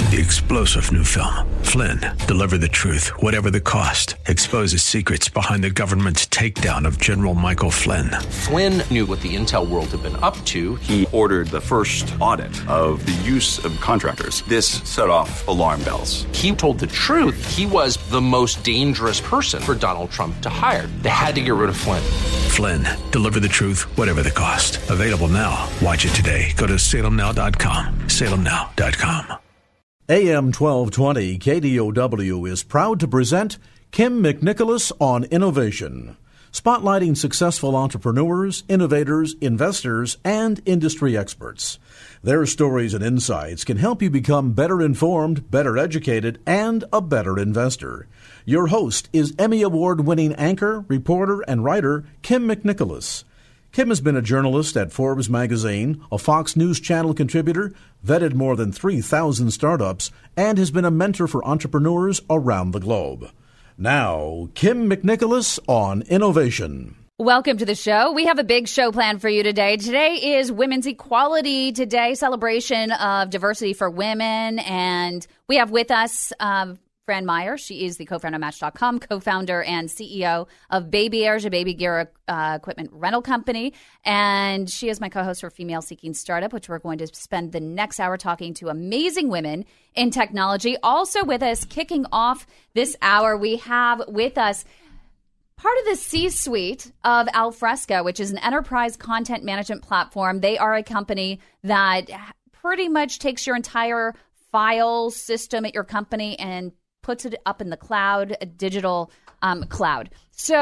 The explosive new film, Flynn, deliver the truth, whatever the cost, exposes secrets behind the government's takedown of General Michael Flynn. Flynn knew what the intel world had been up to. He ordered the first audit of the use of contractors. This set off alarm bells. He told the truth. He was the most dangerous person for Donald Trump to hire. They had to get rid of Flynn. Flynn, deliver the truth, whatever the cost. Available now. Watch it today. Go to salemnow.com. salemnow.com. AM 1220 KDOW is proud to present Kim McNicholas on Innovation, spotlighting successful entrepreneurs, innovators, investors, and industry experts. Their stories and insights can help you become better informed, better educated, and a better investor. Your host is Emmy Award-winning anchor, reporter, and writer Kim McNicholas. Kim has been a journalist at Forbes magazine, a Fox News Channel contributor, vetted more than 3,000 startups, and has been a mentor for entrepreneurs around the globe. Now, Kim McNicholas on Innovation. Welcome to the show. We have a big show planned for you today. Today is Women's Equality Day, celebration of diversity for women. And we have with us Fran Meyer. She is the co-founder of Match.com, co-founder and CEO of Baby Airs, a baby gear equipment rental company. And she is my co-host for Female Seeking Startup, which we're going to spend the next hour talking to amazing women in technology. Also with us, kicking off this hour, we have with us part of the C-suite of Alfresco, which is an enterprise content management platform. They are a company that pretty much takes your entire file system at your company and puts it up in the cloud, a digital cloud.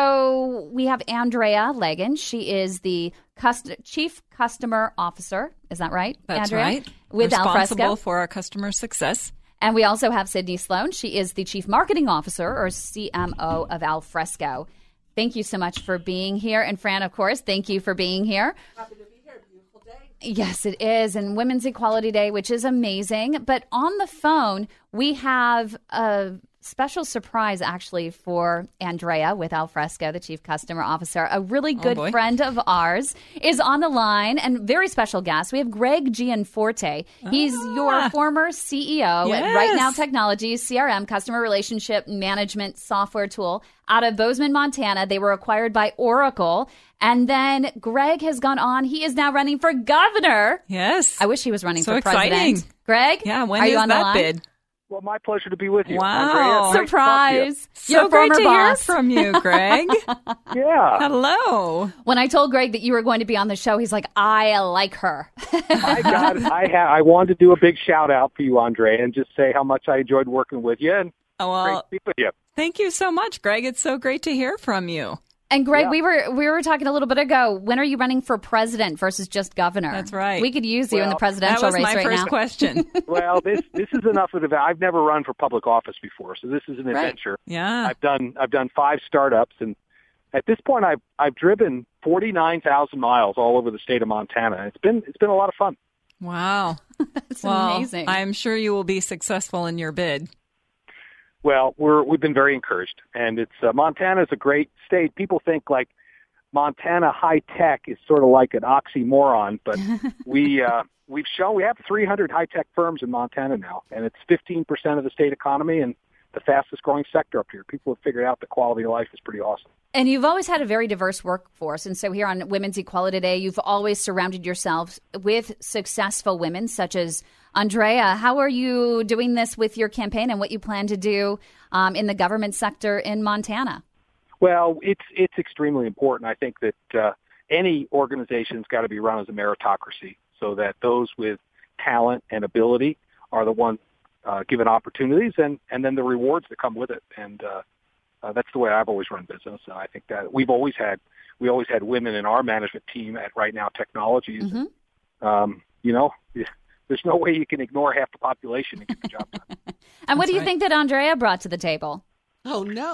So we have Andrea Legan. She is the Chief Customer Officer. Is that right, That's Andrea? Right. With Responsible Alfresco. for our customer success. And we also have Sydney Sloan. She is the Chief Marketing Officer, or CMO, of Alfresco. Thank you so much for being here. And Fran, of course, thank you for being here. Happy to be here. Beautiful day. Yes, it is. And Women's Equality Day, which is amazing. But on the phone, we have a special surprise, actually, for Andrea with Alfresco, the Chief Customer Officer. A really good friend of ours is on the line, and very special guest. We have Greg Gianforte. He's your former CEO at Right Now Technologies, CRM, Customer Relationship Management Software Tool, out of Bozeman, Montana. They were acquired by Oracle. And then Greg has gone on. He is now running for governor. Yes. I wish he was running so for president. Exciting. Greg, yeah, when are you is on the that line? bid? Well, my pleasure to be with you. Wow. Andrea, Surprise. So Your great former to boss. hear from you, Greg. Yeah. Hello. When I told Greg that you were going to be on the show, he's like, I like her. I wanted to do a big shout out for you, Andrea, and just say how much I enjoyed working with you. And great to speak with you. Thank you so much, Greg. It's so great to hear from you. And Greg, we were talking a little bit ago. When are you running for president versus just governor? That's right. We could use you in the presidential race right now. That was my first question. Well, this is enough of an event. I've never run for public office before, so this is an adventure. Yeah. I've done 5 startups, and at this point, I've driven 49,000 miles all over the state of Montana. It's been a lot of fun. Wow. That's amazing. I'm sure you will be successful in your bid. Well, we've been very encouraged, and it's Montana is a great state. People think like Montana high tech is sort of like an oxymoron, but we've shown we have 300 high tech firms in Montana now, and it's 15% of the state economy and the fastest growing sector up here. People have figured out the quality of life is pretty awesome. And you've always had a very diverse workforce. And so here on Women's Equality Day, you've always surrounded yourselves with successful women such as Andrea. How are you doing this with your campaign and what you plan to do in the government sector in Montana? Well, it's extremely important. I think that any organization's got to be run as a meritocracy so that those with talent and ability are the ones given opportunities and then the rewards that come with it. And that's the way I've always run business. And I think that we always had women in our management team at Right Now Technologies. Mm-hmm. There's no way you can ignore half the population and get the job done. And what do you think that Andrea brought to the table? Oh, no.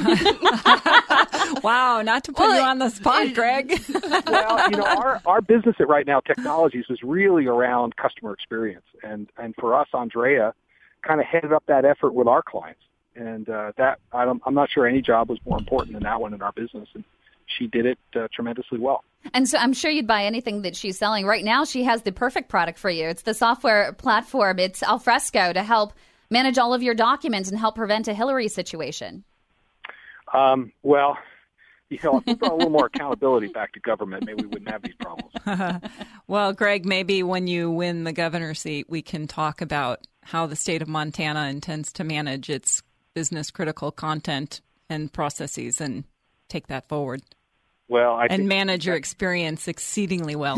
Wow, not to put you on the spot, Greg. Well, our business at Right Now Technologies was really around customer experience. And for us, Andrea kind of headed up that effort with our clients. And I'm not sure any job was more important than that one in our business. And she did it tremendously well. And so I'm sure you'd buy anything that she's selling. Right now, she has the perfect product for you. It's the software platform. It's Alfresco to help manage all of your documents and help prevent a Hillary situation. Well, if we brought a little more accountability back to government, maybe we wouldn't have these problems. Well, Greg, maybe when you win the governor seat, we can talk about how the state of Montana intends to manage its business-critical content and processes and take that forward. Well, and manage your experience exceedingly well.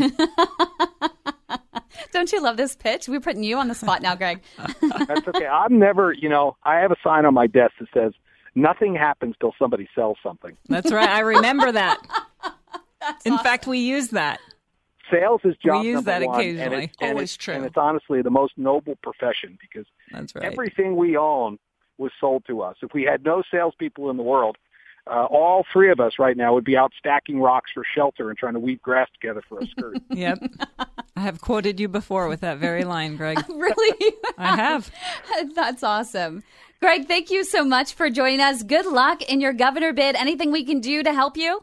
Don't you love this pitch? We're putting you on the spot now, Greg. That's okay. I'm never, I have a sign on my desk that says, nothing happens till somebody sells something. That's right. I remember that. In fact, we use that. Sales is job we use number that one, occasionally. Always true. And it's honestly the most noble profession because That's right. everything we own was sold to us. If we had no salespeople in the world, all three of us right now would be out stacking rocks for shelter and trying to weave grass together for a skirt. Yep. I have quoted you before with that very line, Greg. Really? I have. That's awesome. Greg, thank you so much for joining us. Good luck in your governor bid. Anything we can do to help you?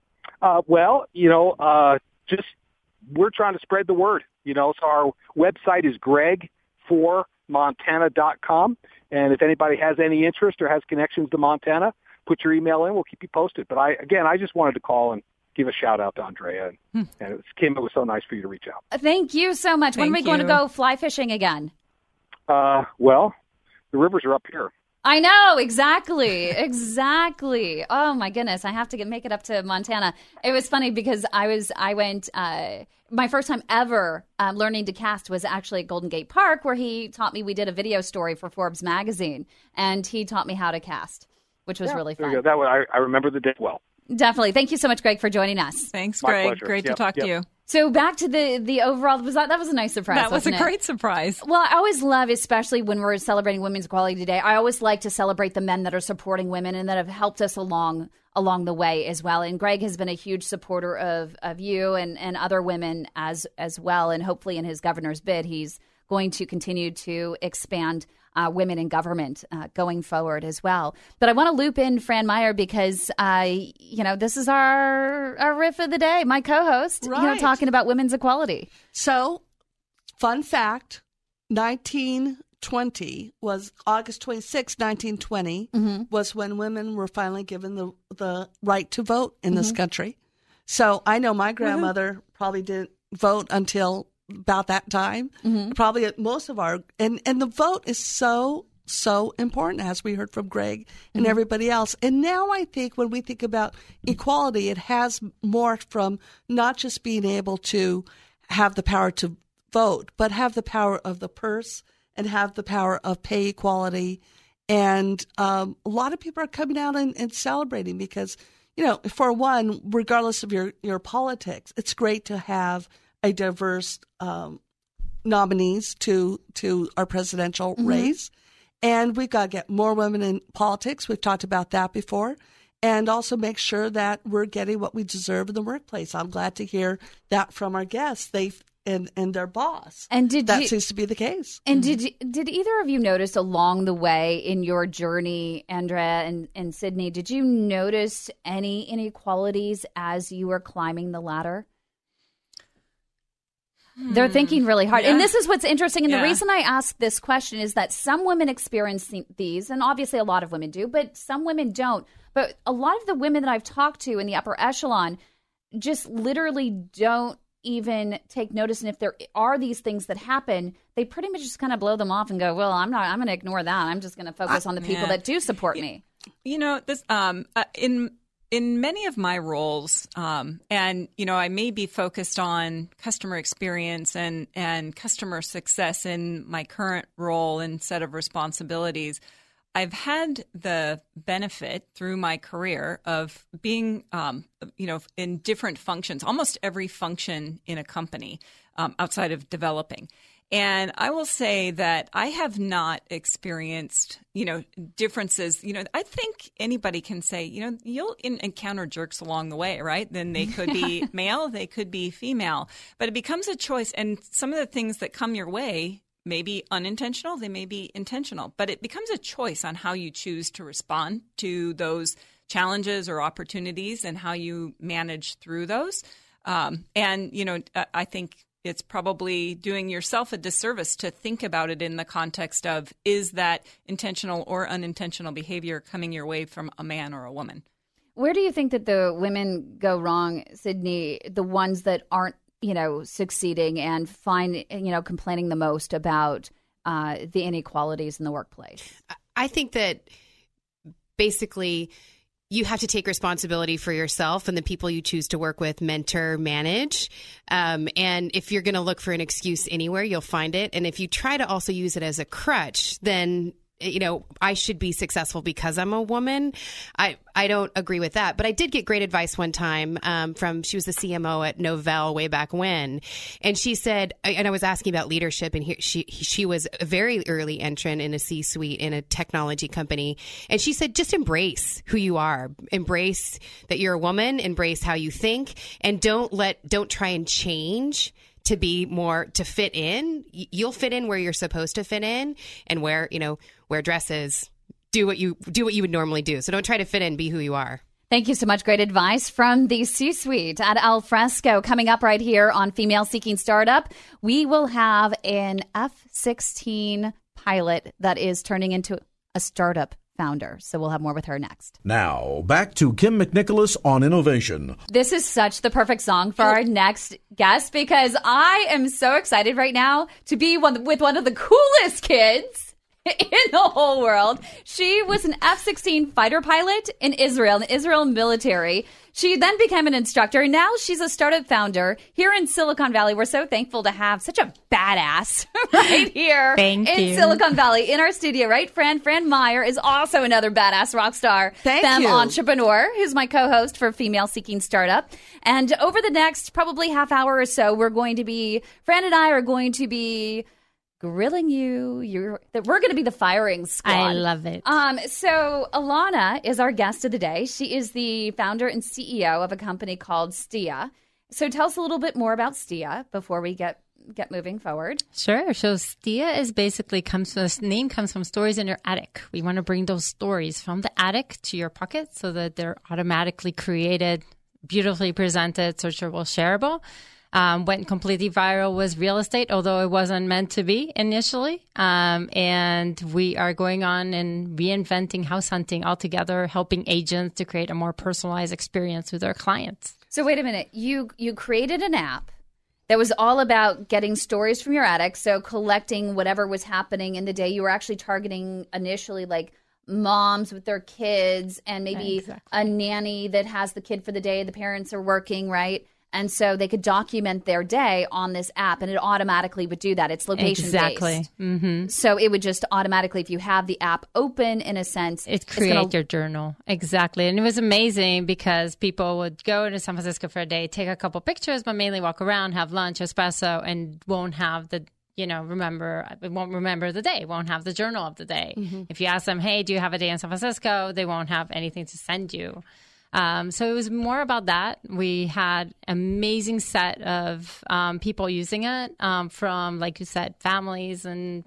Just we're trying to spread the word. So our website is greg4montana.com. And if anybody has any interest or has connections to Montana, put your email in. We'll keep you posted. But I just wanted to call and give a shout out to Andrea. And Kim, it was so nice for you to reach out. Thank you so much. When are we going to go fly fishing again? Well, the rivers are up here. I know, exactly. Oh my goodness, I have to make it up to Montana. It was funny because I went. My first time ever learning to cast was actually at Golden Gate Park, where he taught me. We did a video story for Forbes magazine, and he taught me how to cast, which was really fun. That way, I remember the day well. Definitely. Thank you so much, Greg, for joining us. Thanks, My Greg. pleasure. Great to talk to you. So back to the overall, that was a nice surprise. That was a wasn't great surprise. Well, I always love, especially when we're celebrating Women's Equality Today, I always like to celebrate the men that are supporting women and that have helped us along the way as well. And Greg has been a huge supporter of you and other women as well. And hopefully in his governor's bid, he's going to continue to expand women in government going forward as well. But I want to loop in Fran Meyer because, this is our riff of the day, my co-host, right. Talking about women's equality. So, fun fact, 1920 was August 26, 1920 was when women were finally given the right to vote in this country. So I know my grandmother probably didn't vote until about that time. Probably at most of our and the vote is so important, as we heard from Greg and everybody else. And now I think when we think about equality, it has morphed from not just being able to have the power to vote, but have the power of the purse and have the power of pay equality. And a lot of people are coming out and celebrating because, for one, regardless of your politics, it's great to have a diverse nominees to our presidential race. And we've got to get more women in politics. We've talked about that before. And also make sure that we're getting what we deserve in the workplace. I'm glad to hear that from our guests. And their boss. And seems to be the case. And did either of you notice along the way in your journey, Andrea and Sydney, did you notice any inequalities as you were climbing the ladder? They're thinking really hard. Yeah. And this is what's interesting. And the reason I ask this question is that some women experience these, and obviously a lot of women do, but some women don't. But a lot of the women that I've talked to in the upper echelon just literally don't even take notice. And if there are these things that happen, they pretty much just kind of blow them off and go, well, I'm going to ignore that. I'm just going to focus on the people that do support me. This in many of my roles, and, I may be focused on customer experience and customer success in my current role and set of responsibilities. I've had the benefit through my career of being, in different functions, almost every function in a company outside of developing. And I will say that I have not experienced, differences. I think anybody can say, you'll encounter jerks along the way, right? Then they could be male, they could be female, but it becomes a choice. And some of the things that come your way may be unintentional, they may be intentional, but it becomes a choice on how you choose to respond to those challenges or opportunities and how you manage through those. And, you know, I think it's probably doing yourself a disservice to think about it in the context of, is that intentional or unintentional behavior coming your way from a man or a woman? Where do you think that the women go wrong, Sydney, the ones that aren't, you know, succeeding and complaining the most about the inequalities in the workplace? I think that basically you have to take responsibility for yourself and the people you choose to work with, mentor, manage. And if you're going to look for an excuse anywhere, you'll find it. And if you try to also use it as a crutch, then, you know, I should be successful because I'm a woman. I don't agree with that. But I did get great advice one time she was the CMO at Novell way back when. And she said, and I was asking about leadership, and she was a very early entrant in a C-suite in a technology company. And she said, just embrace who you are. Embrace that you're a woman, embrace how you think, and don't try and change to be more, to fit in. You'll fit in where you're supposed to fit in, and wear dresses, do what you would normally do. So don't try to fit in, be who you are. Thank you so much. Great advice from the C-suite at Alfresco. Coming up right here on Female Seeking Startup, we will have an F-16 pilot that is turning into a startup founder. So we'll have more with her next. Now, back to Kim McNicholas on innovation. This is such the perfect song for our next guest, because I am so excited right now to be with one of the coolest kids in the whole world. She was an F-16 fighter pilot in Israel, the Israel military. She then became an instructor. Now she's a startup founder here in Silicon Valley. We're so thankful to have such a badass right here in Silicon Valley in our studio, right? Fran Meyer is also another badass rock star, femme entrepreneur, who's my co-host for Female Seeking Startup. And over the next probably half hour or so, Fran and I are going to be grilling you. We're going to be the firing squad. I love it. So Alana is our guest of the day. She is the founder and CEO of a company called STIA. So tell us a little bit more about STIA before we get moving forward. Sure. So STIA is basically the name comes from stories in your attic. We want to bring those stories from the attic to your pocket so that they're automatically created, beautifully presented, searchable, shareable. Went completely viral was real estate, although it wasn't meant to be initially. And we are going on and reinventing house hunting altogether, helping agents to create a more personalized experience with their clients. So wait a minute. You created an app that was all about getting stories from your attic, so collecting whatever was happening in the day. You were actually targeting initially like moms with their kids and maybe a nanny that has the kid for the day. The parents are working, right? And so they could document their day on this app, and it automatically would do that. It's location-based. Exactly. Mm-hmm. So it would just automatically, if you have the app open, in a sense, it create your journal. Exactly. And it was amazing because people would go to San Francisco for a day, take a couple pictures, but mainly walk around, have lunch, espresso, and won't have the won't remember the day, won't have the journal of the day. Mm-hmm. If you ask them, hey, do you have a day in San Francisco? They won't have anything to send you. So it was more about that. We had an amazing set of people using it from, like you said, families and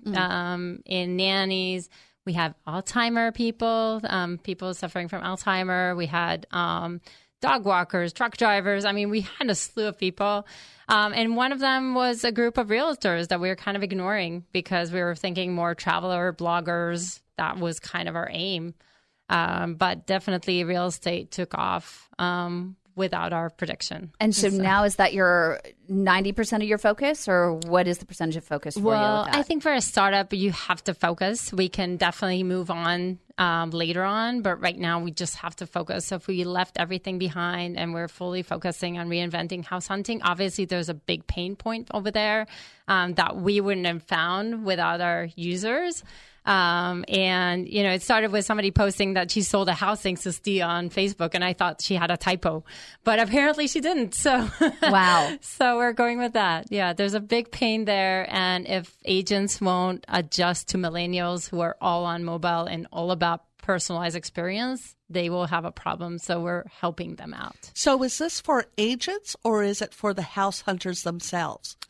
nannies. We have Alzheimer people, people suffering from Alzheimer. We had dog walkers, truck drivers. I mean, we had a slew of people. And one of them was a group of realtors that we were kind of ignoring because we were thinking more traveler bloggers. That was kind of our aim. But definitely real estate took off without our prediction. And so now is that your 90% of your focus, or what is the percentage of focus for you? Well, I think for a startup, you have to focus. We can definitely move on later on, but right now we just have to focus. So if we left everything behind and we're fully focusing on reinventing house hunting, obviously there's a big pain point over there that we wouldn't have found without our users. And, you know, it started with somebody posting that she sold a house thanks to STIA on Facebook, and I thought she had a typo, but apparently she didn't. So, wow. So we're going with that. Yeah, there's a big pain there. And if agents won't adjust to millennials who are all on mobile and all about personalized experience, they will have a problem. So we're helping them out. So is this for agents or is it for the house hunters themselves?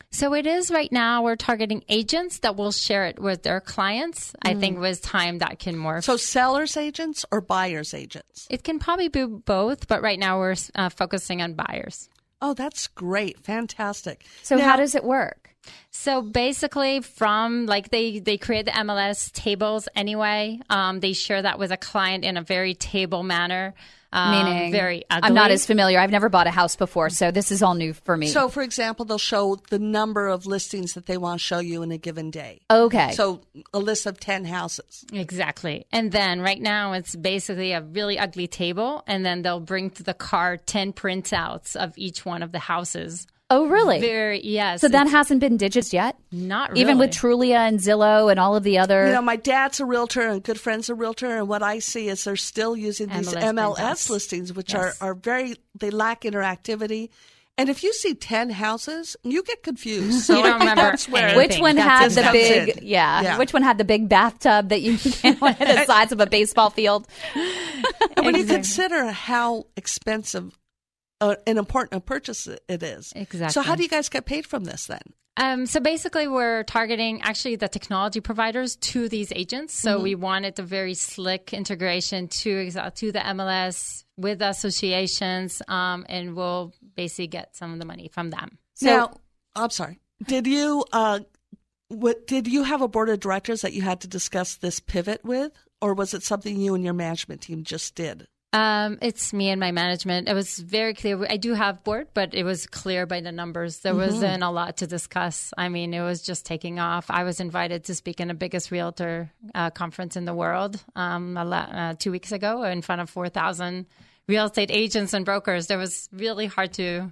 So it is right now. We're targeting agents that will share it with their clients. I think with time that can morph. So sellers agents or buyers agents? It can probably be both, but right now we're focusing on buyers. Oh, that's great. Fantastic. So Now- how does it work? So basically from like they create the MLS tables anyway. They share that with a client in a very table manner. Meaning, very ugly. I'm not as familiar. I've never bought a house before, so this is all new for me. So, for example, they'll show the number of listings that they want to show you in a given day. Okay. So a list of 10 houses. Exactly. And then right now it's basically a really ugly table, and then they'll bring to the car 10 printouts of each one of the houses. Oh, really? Yes. So that hasn't been digits yet? Not really. Even with Trulia and Zillow and all of the other... You know, my dad's a realtor and a good friend's a realtor, and what I see is they're still using these MLS listings, which are very, they lack interactivity. And if you see 10 houses, you get confused. So you don't remember which one had the big, which one had the big bathtub that you can't want the size of a baseball field? And when you consider how expensive and important a purchase it is. Exactly. So how do you guys get paid from this then? So basically, we're targeting actually the technology providers to these agents. So we wanted a very slick integration to the MLS with associations, and we'll basically get some of the money from them. So, now, I'm sorry. Did you have a board of directors that you had to discuss this pivot with, or was it something you and your management team just did? It's me and my management. It was very clear. I do have board, but it was clear by the numbers. There wasn't a lot to discuss. I mean, it was just taking off. I was invited to speak in the biggest realtor conference in the world 2 weeks ago in front of 4,000 real estate agents and brokers. It was really hard to,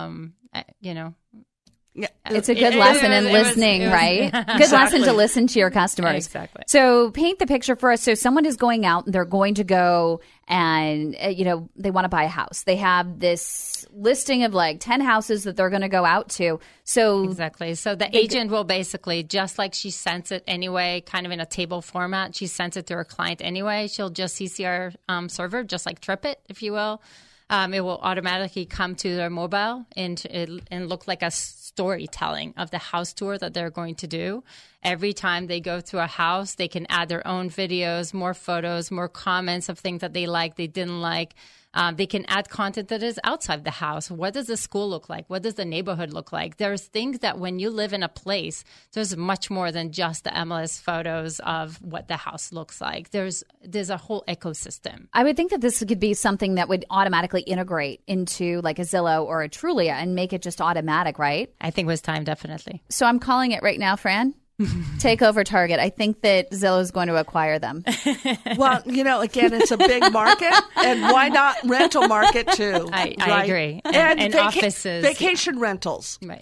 Yeah, it's a good lesson in listening, right? Good lesson to listen to your customers. Exactly. So paint the picture for us. So someone is going out and they're going to go and, they want to buy a house. They have this listing of like 10 houses that they're going to go out to. So exactly. So the agent will basically, just like she sends it anyway, kind of in a table format, she sends it to her client anyway. She'll just CC our server, just like TripIt, if you will. It will automatically come to their mobile and look like a storytelling of the house tour that they're going to do. Every time they go through a house, they can add their own videos, more photos, more comments of things that they like, they didn't like. They can add content that is outside the house. What does the school look like? What does the neighborhood look like? There's things that when you live in a place, there's much more than just the MLS photos of what the house looks like. There's a whole ecosystem. I would think that this could be something that would automatically integrate into like a Zillow or a Trulia and make it just automatic, right? I think it was time, definitely. So I'm calling it right now, Fran. Take over Target. I think that Zillow is going to acquire them. Well, again, it's a big market, and why not rental market too? I agree. And offices. Vacation rentals. Right.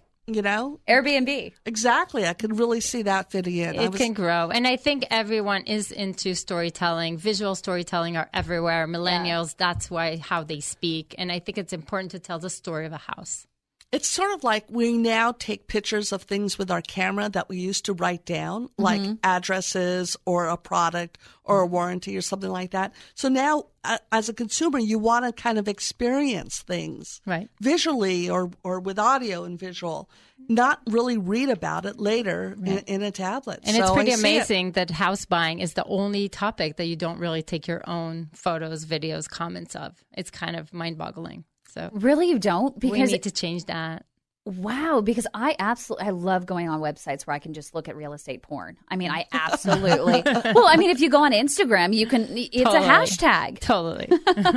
Airbnb. Exactly. I could really see that fitting in. It can grow. And I think everyone is into storytelling. Visual storytelling are everywhere. Millennials, that's how they speak. And I think it's important to tell the story of a house. It's sort of like we now take pictures of things with our camera that we used to write down, like addresses or a product or a warranty or something like that. So now, as a consumer, you want to kind of experience things visually or with audio and visual, not really read about it later in a tablet. And it's pretty amazing that house buying is the only topic that you don't really take your own photos, videos, comments of. It's kind of mind-boggling. So really, you don't? Because we need to change that. Wow, because I love going on websites where I can just look at real estate porn. I mean, I absolutely. Well, I mean, if you go on Instagram, you can. It's a hashtag. Totally.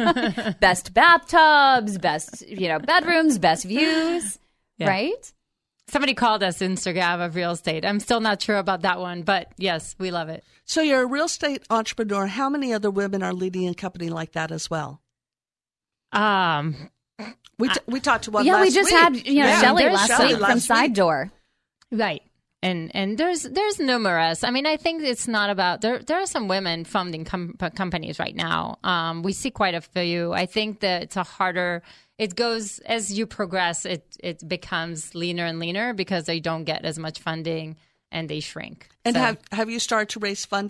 Best bathtubs, best bedrooms, best views. Yeah. Right. Somebody called us Instagram of real estate. I'm still not sure about that one, but yes, we love it. So you're a real estate entrepreneur. How many other women are leading a company like that as well? We talked to one last week. We just had Shelley last week from Side Door. Right. And there's numerous. I mean, I think it's not about there are some women founding companies right now. We see quite a few. I think that it's it goes as you progress, it becomes leaner and leaner because they don't get as much funding and they shrink. And have you started to raise funding?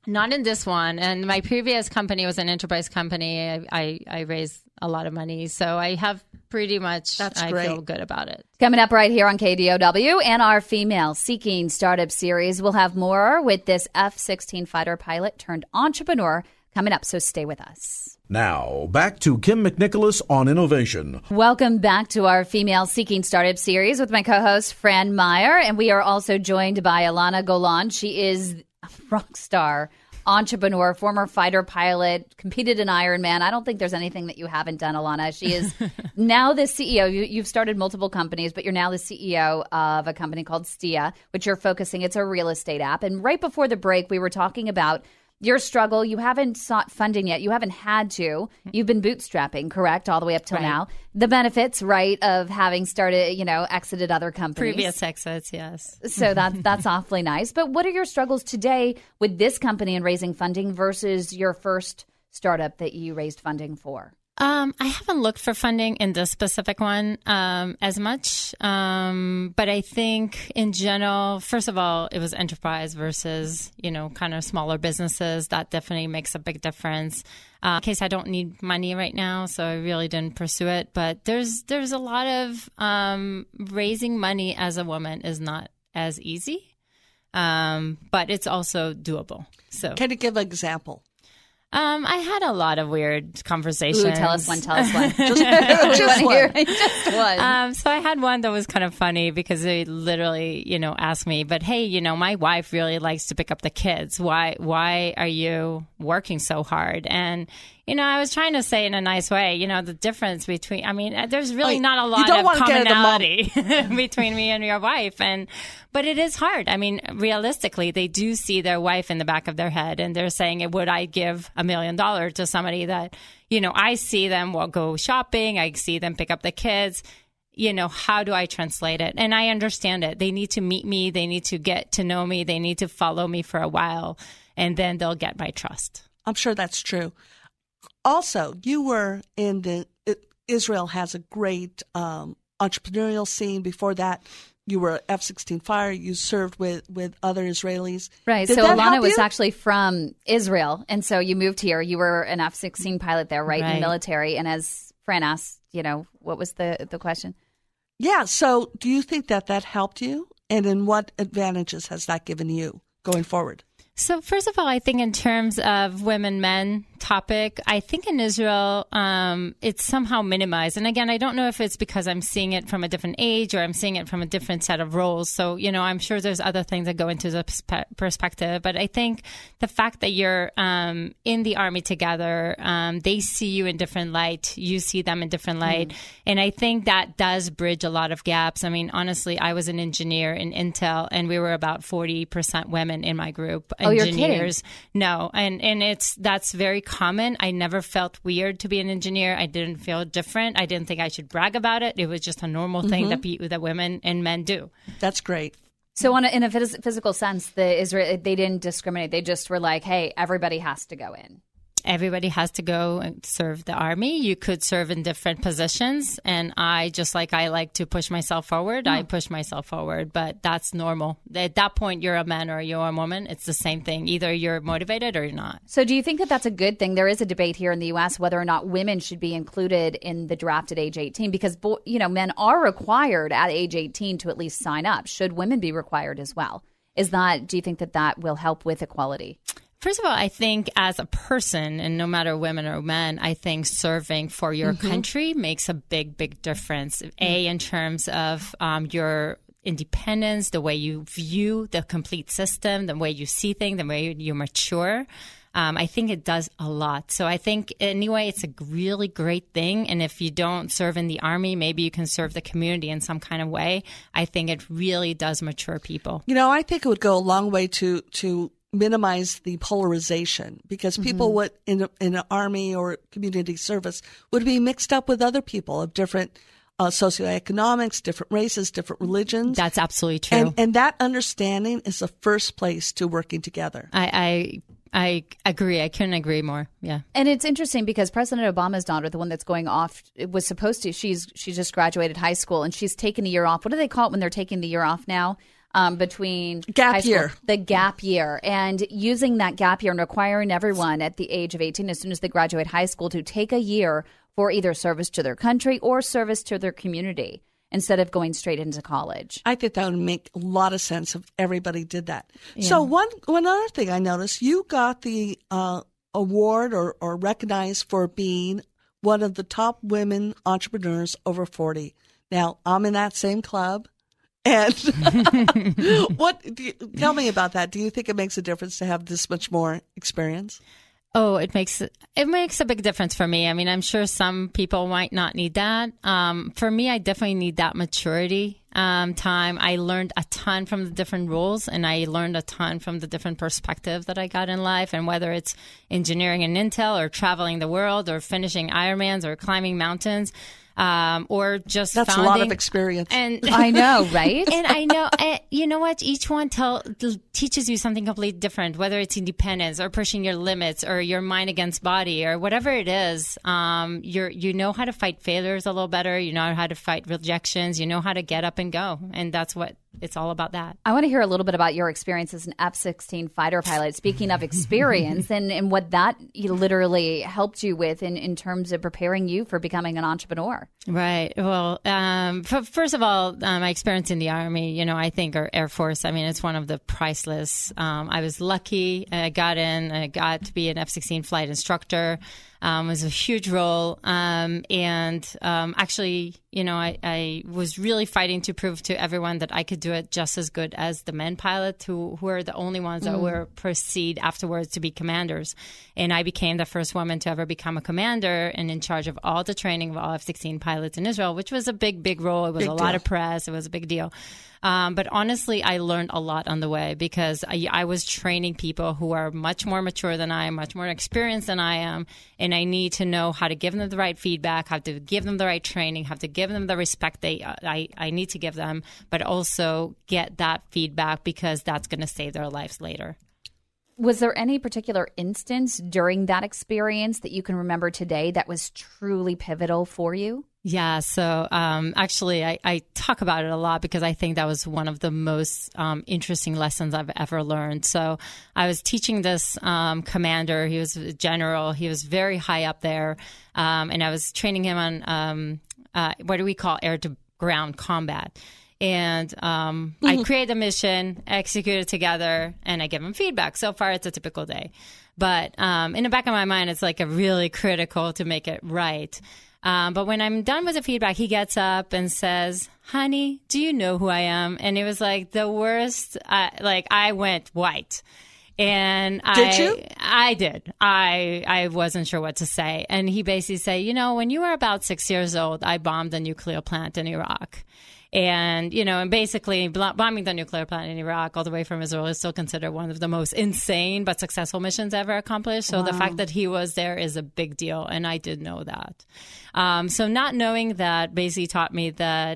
Not in this one. And my previous company was an enterprise company. I raised a lot of money. So I have pretty much, I feel good about it. Coming up right here on KDOW and our Female Seeking Startup Series, we'll have more with this F-16 fighter pilot turned entrepreneur coming up. So stay with us. Now, back to Kim McNicholas on innovation. Welcome back to our Female Seeking Startup Series with my co-host, Fran Meyer. And we are also joined by Ilana Golan. She is a rock star, entrepreneur, former fighter pilot, competed in Ironman. I don't think there's anything that you haven't done, Ilana. She is now the CEO. You've started multiple companies, but you're now the CEO of a company called Stia, which you're focusing. It's a real estate app. And right before the break, we were talking about your struggle. You haven't sought funding yet. You haven't had to. You've been bootstrapping, correct, all the way up till now. The benefits, right, of having started, exited other companies. Previous exits, yes. So that's awfully nice. But what are your struggles today with this company and raising funding versus your first startup that you raised funding for? I haven't looked for funding in this specific one as much, but I think in general, first of all, it was enterprise versus, kind of smaller businesses. That definitely makes a big difference. In case I don't need money right now, so I really didn't pursue it. But there's a lot of raising money as a woman is not as easy, but it's also doable. So, can you give an example? I had a lot of weird conversations. Ooh, tell us one. Just one. So I had one that was kind of funny because they literally, asked me, but hey, my wife really likes to pick up the kids. Why are you working so hard? And, I was trying to say in a nice way, the difference between, there's really not a lot of commonality between me and your wife. But it is hard. Realistically, they do see their wife in the back of their head and they're saying, would I give $1 million to somebody that, I see them go shopping. I see them pick up the kids. How do I translate it? And I understand it. They need to meet me. They need to get to know me. They need to follow me for a while and then they'll get my trust. I'm sure that's true. Also, you were Israel has a great entrepreneurial scene. Before that, you were F-16 fighter. You served with other Israelis. Right. So Ilana was actually from Israel. And so you moved here. You were an F-16 pilot there, right, in the military. And as Fran asked, what was the question? Yeah. So do you think that helped you? And in what advantages has that given you going forward? So first of all, I think in terms of women-men topic, I think in Israel, it's somehow minimized. And again, I don't know if it's because I'm seeing it from a different age or I'm seeing it from a different set of roles. So, I'm sure there's other things that go into the perspective. But I think the fact that you're in the Army together, they see you in different light. You see them in different light. And I think that does bridge a lot of gaps. honestly, I was an engineer in Intel and we were about 40% women in my group. Oh, engineers. You're kidding. No. And that's very common. I never felt weird to be an engineer. I didn't feel different. I didn't think I should brag about it. It was just a normal thing that women and men do. That's great. So in a physical sense, they didn't discriminate. They just were like, hey, everybody has to go in. Everybody has to go and serve the Army. You could serve in different positions. And I like to push myself forward. I push myself forward, but that's normal. At that point, you're a man or you're a woman. It's the same thing. Either you're motivated or you're not. So do you think that that's a good thing? There is a debate here in the U.S. whether or not women should be included in the draft at age 18 because, men are required at age 18 to at least sign up. Should women be required as well? Do you think that will help with equality? First of all, I think as a person, and no matter women or men, I think serving for your country makes a big, big difference. In terms of your independence, the way you view the complete system, the way you see things, the way you mature. I think it does a lot. So I think anyway, it's a really great thing. And if you don't serve in the Army, maybe you can serve the community in some kind of way. I think it really does mature people. I think it would go a long way to minimize the polarization because people would in an army or community service would be mixed up with other people of different socioeconomics, different races, different religions. That's absolutely true. And that understanding is the first place to working together. I agree. I couldn't agree more. Yeah. And it's interesting because President Obama's daughter, the one that's going off, was supposed to, she just graduated high school and she's taken a year off. What do they call it when they're taking the year off now? between gap high school, year, the gap year, and using that gap year and requiring everyone at the age of 18, as soon as they graduate high school, to take a year for either service to their country or service to their community instead of going straight into college. I think that would make a lot of sense if everybody did that. Yeah. So one other thing I noticed, you got the award or recognized for being one of the top women entrepreneurs over 40. Now, I'm in that same club. And tell me about that. Do you think it makes a difference to have this much more experience? Oh, it makes a big difference for me. I mean, I'm sure some people might not need that. For me, I definitely need that maturity time. I learned a ton from the different roles, and I learned a ton from the different perspectives that I got in life. And whether it's engineering and Intel, or traveling the world, or finishing Ironmans, or climbing mountains, or just that's founding. A lot of experience. And I know, right? And I know, you know what? Each one teaches you something completely different, whether it's independence or pushing your limits or your mind against body or whatever it is. You know how to fight failures a little better. You know how to fight rejections. You know how to get up and go. And that's what it's all about that. I want to hear a little bit about your experience as an F-16 fighter pilot. Speaking of experience and what that literally helped you with in terms of preparing you for becoming an entrepreneur. Right. Well, first of all, my experience in the Army, I think, or Air Force, I mean, it's one of the priceless. I was lucky. I got to be an F-16 flight instructor. It was a huge role. Actually, I was really fighting to prove to everyone that I could do it just as good as the men pilots who were the only ones that were proceed afterwards to be commanders. And I became the first woman to ever become a commander and in charge of all the training of all F-16 pilots in Israel, which was a big role. It was a lot of press. It was a big deal. But honestly, I learned a lot on the way because I was training people who are much more mature than I am, much more experienced than I am. And I need to know how to give them the right feedback, how to give them the right training, how to give them the respect I need to give them, but also get that feedback because that's going to save their lives later. Was there any particular instance during that experience that you can remember today that was truly pivotal for you? Yeah, so actually I talk about it a lot because I think that was one of the most interesting lessons I've ever learned. So I was teaching this commander. He was a general. He was very high up there. And I was training him on what do we call air-to-ground combat. And I create a mission, execute it together, and I give him feedback. So far, it's a typical day. But in the back of my mind, it's like a really critical to make it right. But when I'm done with the feedback, he gets up and says, "Honey, do you know who I am?" And it was like the worst. I went white. And did you? I did. I wasn't sure what to say. And he basically said, when you were about 6 years old, I bombed a nuclear plant in Iraq. And, and basically bombing the nuclear plant in Iraq all the way from Israel is still considered one of the most insane but successful missions ever accomplished. So The fact that he was there is a big deal. And I did know that. So not knowing that basically taught me that,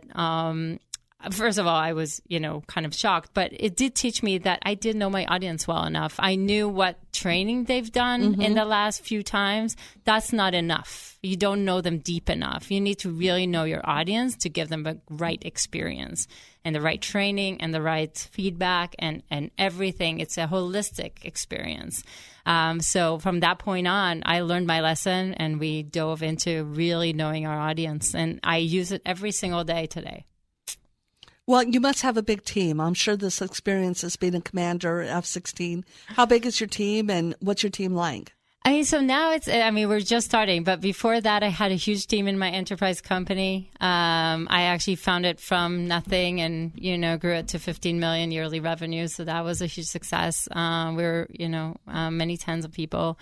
first of all, I was, kind of shocked, but it did teach me that I did know my audience well enough. I knew what training they've done in the last few times. That's not enough. You don't know them deep enough. You need to really know your audience to give them the right experience and the right training and the right feedback and everything. It's a holistic experience. So from that point on, I learned my lesson and we dove into really knowing our audience. And I use it every single day today. Well, you must have a big team. I'm sure this experience as being a commander at F-16. How big is your team and what's your team like? So now we're just starting. But before that, I had a huge team in my enterprise company. I actually founded from nothing and, grew it to 15 million yearly revenue. So that was a huge success. We're, many tens of people.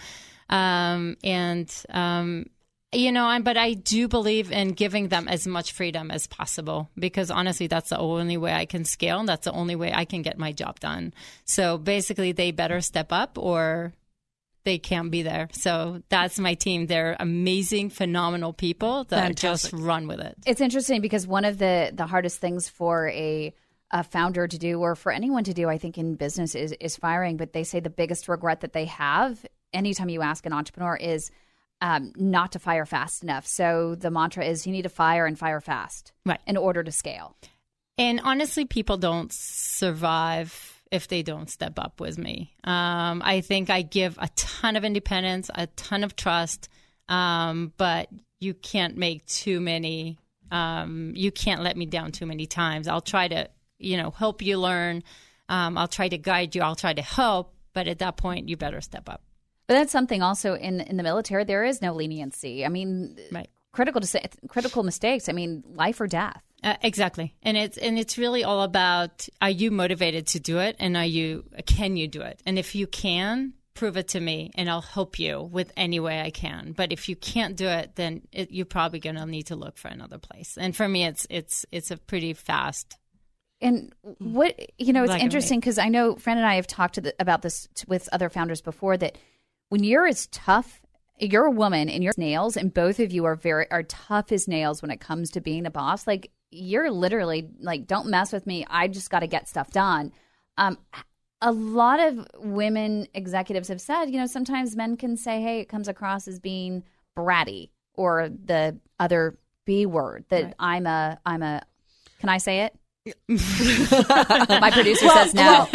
But I do believe in giving them as much freedom as possible because honestly, that's the only way I can scale and that's the only way I can get my job done. So basically, they better step up or they can't be there. So that's my team. They're amazing, phenomenal people that just run with it. It's interesting because one of the hardest things for a founder to do or for anyone to do, I think, in business is firing. But they say the biggest regret that they have anytime you ask an entrepreneur is not to fire fast enough. So the mantra is you need to fire and fire fast in order to scale. And honestly, people don't survive if they don't step up with me. I think I give a ton of independence, a ton of trust, but you can't make too many, you can't let me down too many times. I'll try to, help you learn. I'll try to guide you. I'll try to help. But at that point, you better step up. But that's something also in the military. There is no leniency. I mean, right. critical mistakes. I mean, life or death. Exactly. And it's really all about, are you motivated to do it? And can you do it? And if you can, prove it to me and I'll help you with any way I can. But if you can't do it, then you're probably going to need to look for another place. And for me, it's a pretty fast. And what, it's interesting because I know Fran and I have talked about this with other founders before, that when you're as tough, you're a woman and you're nails, and both of you are tough as nails when it comes to being a boss. Like, you're literally like, don't mess with me. I just got to get stuff done. A lot of women executives have said, sometimes men can say, hey, it comes across as being bratty, or the other B word, that right. Can I say it? My producer says no.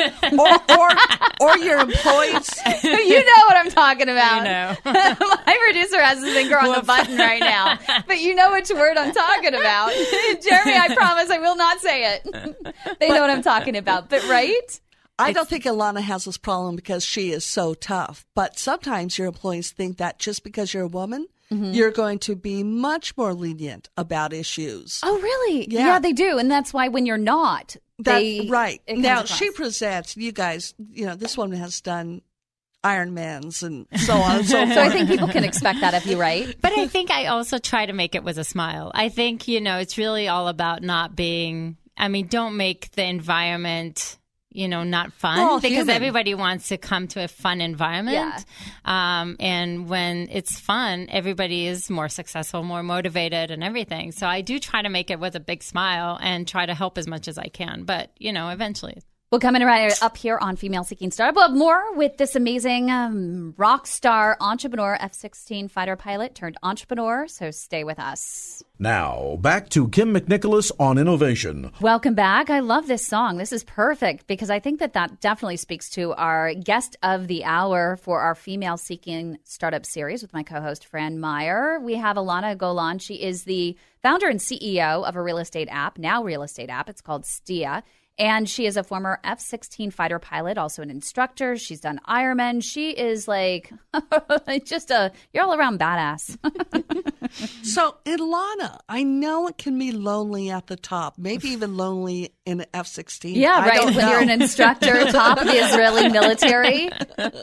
Or your employees. You know what I'm talking about. I know. My producer has his finger on the button right now. But you know which word I'm talking about. Jeremy, I promise I will not say it. They know what I'm talking about. But right? I don't think Ilana has this problem because she is so tough. But sometimes your employees think that just because you're a woman, you're going to be much more lenient about issues. Oh, really? Yeah, they do. And that's why when you're not, right. Now, she presents, you guys, this woman has done Ironmans and so on and so forth. So I think people can expect that of you, right? But I think I also try to make it with a smile. I think, it's really all about not being, don't make the environment not fun, because everybody wants to come to a fun environment. Yeah. And when it's fun, everybody is more successful, more motivated and everything. So I do try to make it with a big smile and try to help as much as I can. But, eventually. Well, coming right up here on Female Seeking Startup, we'll have more with this amazing rock star entrepreneur, F-16 fighter pilot turned entrepreneur. So stay with us. Now, back to Kim McNicholas on innovation. Welcome back. I love this song. This is perfect because I think that definitely speaks to our guest of the hour for our Female Seeking Startup series with my co-host, Fran Meyer. We have Ilana Golan. She is the founder and CEO of a real estate app. It's called Stia. And she is a former F-16 fighter pilot, also an instructor. She's done Ironman. She is like you're all around badass. So, Ilana, I know it can be lonely at the top, maybe even lonely in F-16. Yeah, right. When you're an instructor, top of the Israeli military.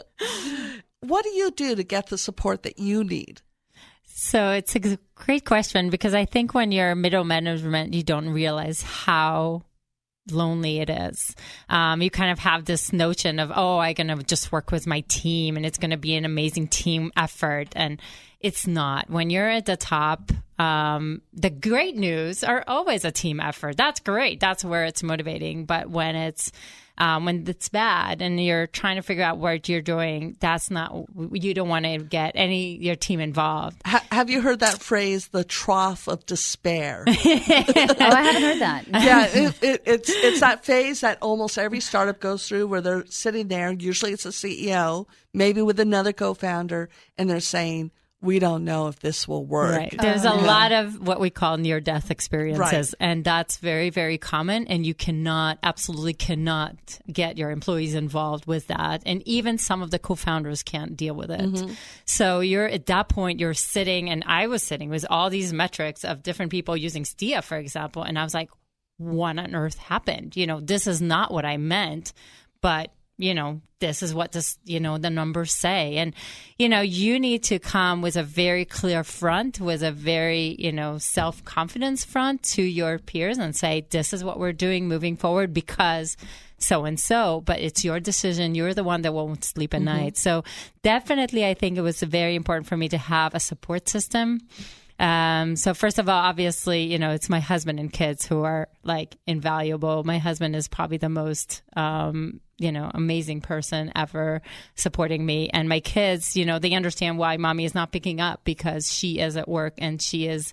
What do you do to get the support that you need? So it's a great question, because I think when you're middle management, you don't realize how lonely it is. You kind of have this notion of, I'm going to just work with my team and it's going to be an amazing team effort. And it's not. When you're at the top, the great news are always a team effort. That's great. That's where it's motivating. But when it's bad and you're trying to figure out what you're doing, you don't want to get your team involved. Have you heard that phrase, the trough of despair? I haven't heard that. Yeah, it's that phase that almost every startup goes through, where they're sitting there, usually it's a CEO, maybe with another co-founder, and they're saying, we don't know if this will work. Right. There's a lot of what we call near-death experiences, right. And that's very, very common, and you absolutely cannot get your employees involved with that, and even some of the co-founders can't deal with it. Mm-hmm. So at that point, you're sitting, and I was sitting with all these metrics of different people using Stia, for example, and I was like, what on earth happened? This is not what I meant, but this is what the numbers say. And, you need to come with a very clear front, with a very, self-confidence front to your peers and say, this is what we're doing moving forward because so-and-so, but it's your decision. You're the one that won't sleep at night. So definitely, I think it was very important for me to have a support system. So first of all, obviously, it's my husband and kids who are like invaluable. My husband is probably the most, amazing person ever supporting me. And my kids, they understand why mommy is not picking up, because she is at work and she is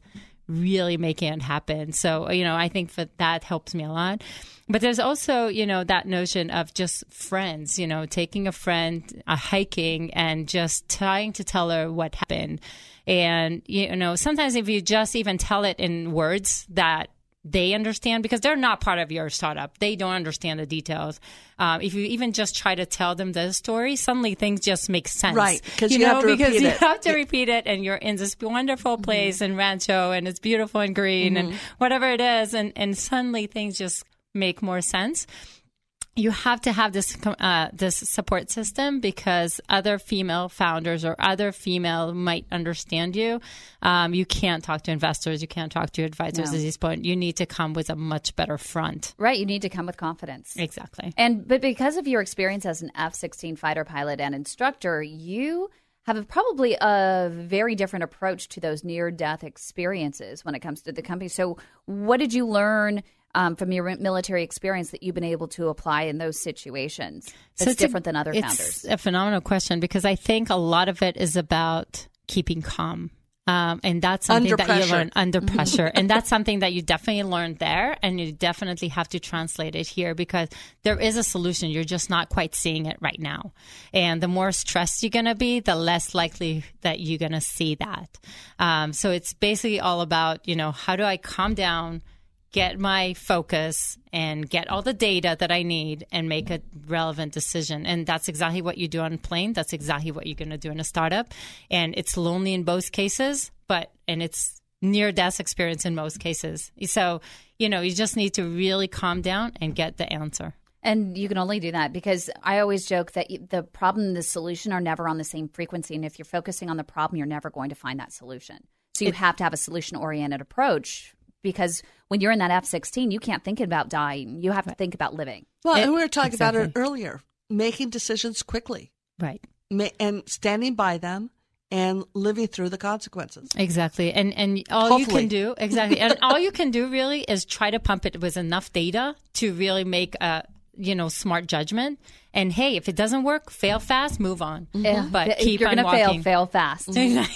really making it happen. So, I think that helps me a lot. But there's also, that notion of just friends, taking a friend hiking and just trying to tell her what happened. And, sometimes if you just even tell it in words that they understand, because they're not part of your startup, they don't understand the details. If you even just try to tell them the story, suddenly things just make sense. Right, because you have to repeat it, and you're in this wonderful place in Rancho, and it's beautiful and green, and whatever it is, and suddenly things just make more sense. You have to have this support system, because other female founders or other female might understand you. You can't talk to investors. You can't talk to your advisors at this point. You need to come with a much better front. Right. You need to come with confidence. Exactly. But because of your experience as an F-16 fighter pilot and instructor, you have probably a very different approach to those near-death experiences when it comes to the company. So what did you learn from your military experience that you've been able to apply in those situations that's different than other founders? It's a phenomenal question, because I think a lot of it is about keeping calm. And that's something that you learn under pressure. And that's something that you definitely learned there. And you definitely have to translate it here, because there is a solution. You're just not quite seeing it right now. And the more stressed you're going to be, the less likely that you're going to see that. So it's basically all about, how do I calm down, get my focus, and get all the data that I need and make a relevant decision. And that's exactly what you do on a plane. That's exactly what you're going to do in a startup. And it's lonely in both cases, and it's near-death experience in most cases. So, you just need to really calm down and get the answer. And you can only do that because I always joke that the problem and the solution are never on the same frequency. And if you're focusing on the problem, you're never going to find that solution. So you have to have a solution-oriented approach, because when you're in that F-16, you can't think about dying. You have to think about living. Well, and we were talking about it earlier, making decisions quickly. Right. And standing by them and living through the consequences. Exactly. And all you can do, and all you can do really is try to pump it with enough data to really make a smart judgment. And hey, if it doesn't work, fail fast, move on. Yeah, but keep you're on walking. Fail fast.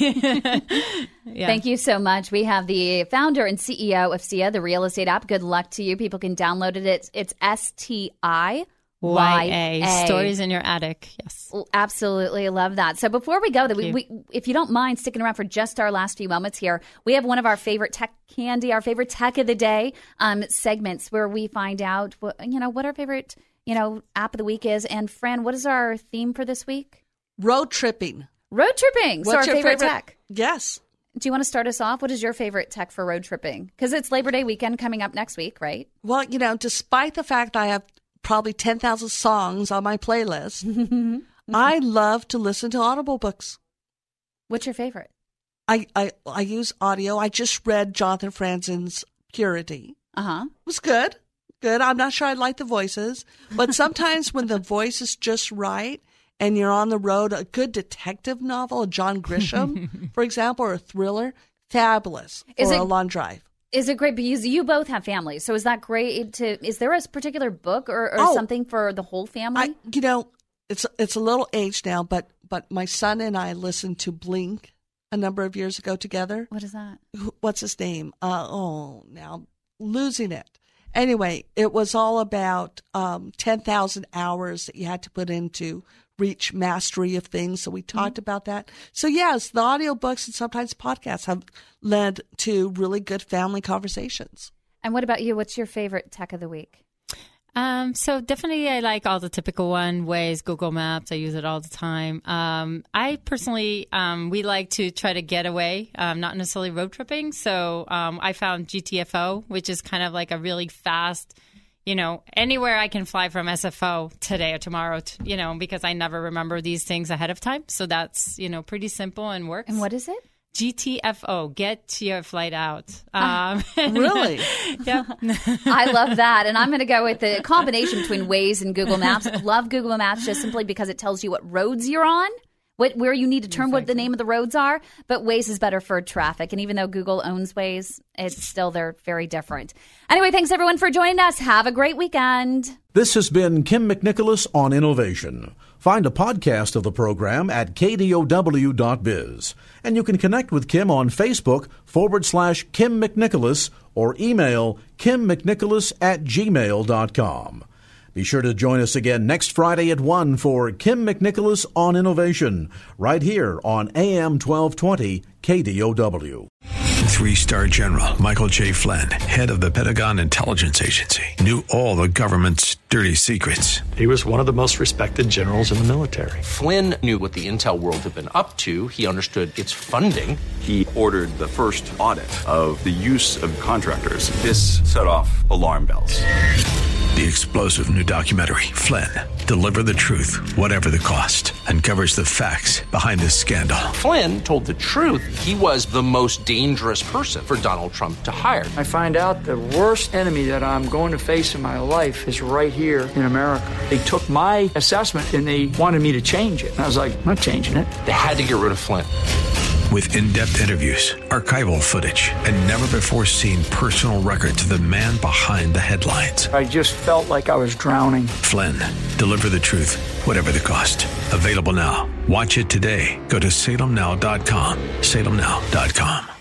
Yeah. Thank you so much. We have the founder and CEO of SIA, the real estate app. Good luck to you. People can download it. It's STIYA. Stories in your attic. Yes. Absolutely. Love that. So before we go, we if you don't mind sticking around for just our last few moments here, we have one of our favorite tech candy, our favorite tech of the day segments where we find out what our favorite app of the week is. And Fran, what is our theme for this week? Road tripping. Road tripping. What's so our favorite tech. Yes. Do you want to start us off? What is your favorite tech for road tripping? Because it's Labor Day weekend coming up next week, right? Well, despite the fact I have probably 10,000 songs on my playlist, I love to listen to Audible books. What's your favorite? I use audio. I just read Jonathan Franzen's Purity. Uh-huh. It was good. I'm not sure I like the voices, but sometimes when the voice is just right and you're on the road, a good detective novel, a John Grisham, for example, or a thriller, fabulous for a long drive. Is it great? Because you both have families. So is that great is there a particular book or something for the whole family? It's a little aged now, but my son and I listened to Blink a number of years ago together. What is that? What's his name? Now losing it. Anyway, it was all about 10,000 hours that you had to put in to reach mastery of things. So we talked about that. So yes, the audiobooks and sometimes podcasts have led to really good family conversations. And what about you? What's your favorite tech of the week? So definitely I like all the typical ways, Google Maps. I use it all the time. I personally, we like to try to get away, not necessarily road tripping. So I found GTFO, which is kind of like a really fast, anywhere I can fly from SFO today or tomorrow, because I never remember these things ahead of time. So that's, pretty simple and works. And what is it? GTFO, get your flight out. Really? Yeah. I love that. And I'm going to go with the combination between Waze and Google Maps. Love Google Maps just simply because it tells you what roads you're on, where you need to turn, what the name of the roads are. But Waze is better for traffic. And even though Google owns Waze, it's still, they're very different. Anyway, thanks everyone for joining us. Have a great weekend. This has been Kim McNicholas on Innovation. Find a podcast of the program at kdow.biz. And you can connect with Kim on Facebook /Kim McNicholas or email kimmcnicholas@gmail.com. Be sure to join us again next Friday at 1 for Kim McNicholas on Innovation, right here on AM 1220 KDOW. 3-star General Michael J. Flynn, head of the Pentagon Intelligence Agency, knew all the government's dirty secrets. He was one of the most respected generals in the military. Flynn knew what the intel world had been up to. He understood its funding. He ordered the first audit of the use of contractors. This set off alarm bells. The explosive new documentary, Flynn, Deliver the Truth, Whatever the Cost, uncovers the facts behind this scandal. Flynn told the truth. He was the most dangerous person for Donald Trump to hire. I find out the worst enemy that I'm going to face in my life is right here in America. They took my assessment and they wanted me to change it. And I was like, I'm not changing it. They had to get rid of Flynn. With in-depth interviews, archival footage, and never-before-seen personal records of the man behind the headlines. I just felt like I was drowning. Flynn, Deliver the Truth, Whatever the Cost. Available now. Watch it today. Go to salemnow.com. salemnow.com.